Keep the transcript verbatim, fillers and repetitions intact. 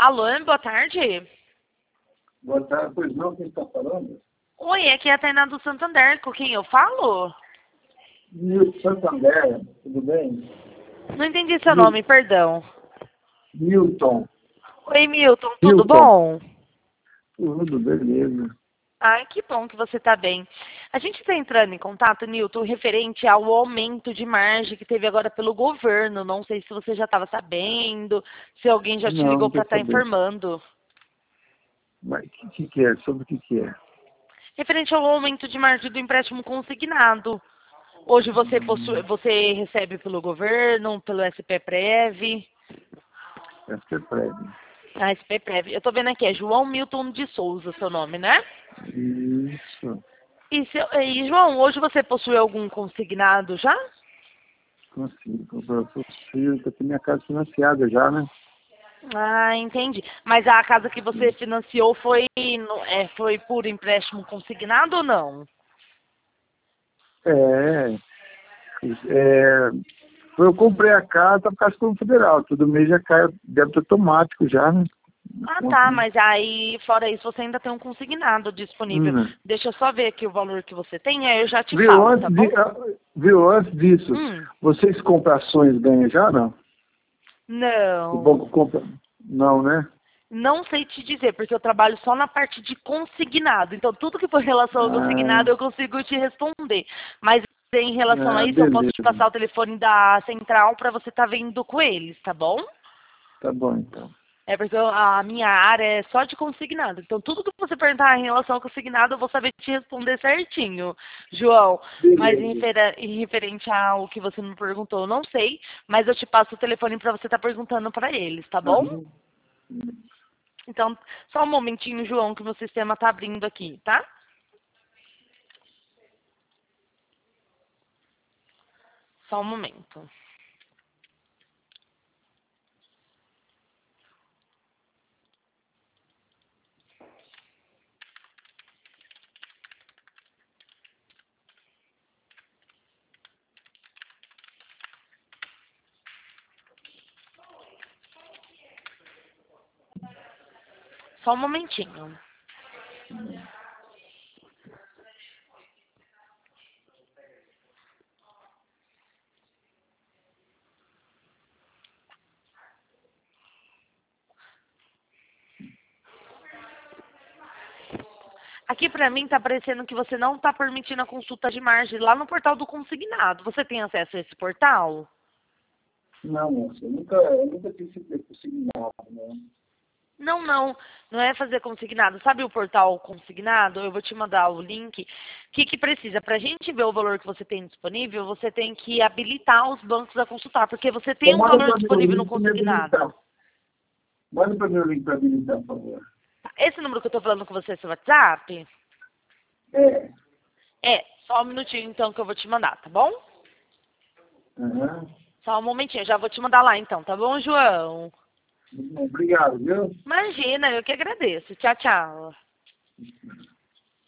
Alô, boa tarde. Boa tarde, pois não, quem está falando? Oi, aqui é a Tainá do Santander, com quem eu falo? Milton Santander, tudo bem? Não entendi seu Mil- nome, perdão. Milton. Oi, Milton, tudo Milton. bom? Tudo, beleza. Ai, que bom que você está bem. A gente está entrando em contato, Nilton, referente ao aumento de margem que teve agora pelo governo. Não sei se você já estava sabendo, se alguém já te Não, ligou não para quero estar saber. informando. Mas o que, que, que é? Sobre o que, que é? Referente ao aumento de margem do empréstimo consignado. Hoje você, possui, você recebe pelo governo, pelo S P Prev. Essa é prévio. A S P Prev. Eu estou vendo aqui, é João Milton de Souza, seu nome, né? Isso. E, seu, e João, hoje você possui algum consignado já? Consigo. Eu consigo, eu tenho minha casa financiada já, né? Ah, entendi. Mas a casa que você financiou foi, no- é, foi por empréstimo consignado ou não? É. é eu comprei a casa por causa do federal. Todo mês já cai débito automático já, né? Na Ah, conta, tá, né? mas aí, fora isso, você ainda tem um consignado disponível. Hum. Deixa eu só ver aqui o valor que você tem, aí eu já te Viu, falo, tá antes, bom? de, ah, viu, antes disso, Hum, vocês compram ações ganham já, não? O banco não. compra? Não, né? Não sei te dizer, porque eu trabalho só na parte de consignado. Então, tudo que for em relação ao Ah, consignado, eu consigo te responder. Mas em relação a ah, isso, eu posso te beleza. passar o telefone da central para você estar vendo com eles, tá bom? Tá bom, então. É porque eu- a minha área é só de consignado. Então, tudo que você perguntar em relação ao consignado, eu vou saber te responder certinho, João. Mas em, Beleza. refera- em referente ao que você me perguntou, eu não sei. Mas eu te passo o telefone para você estar perguntando para eles, tá bom? Aham. Então, só um momentinho, João, que o meu sistema está abrindo aqui, tá? Só um momento. Só um momentinho. Aqui para mim está aparecendo que você não está permitindo a consulta de margem lá no portal do consignado. Você tem acesso a esse portal? Não, moça, eu nunca, eu nunca tive esse consignado, né? Não, não. Não é fazer consignado. Sabe o portal consignado? Eu vou te mandar o link. O que, que precisa? Para a gente ver o valor que você tem disponível, você tem que habilitar os bancos a consultar, porque você tem Então um manda valor para mim o disponível no link para me habilitar. consignado. Manda para mim o link para habilitar, por favor. Esse número que eu estou falando com você é seu WhatsApp? É. É, só um minutinho então que eu vou te mandar, tá bom? Aham. Só um momentinho, eu já vou te mandar lá então, tá bom, João? Obrigado, viu? Imagina, eu que agradeço. Tchau, tchau.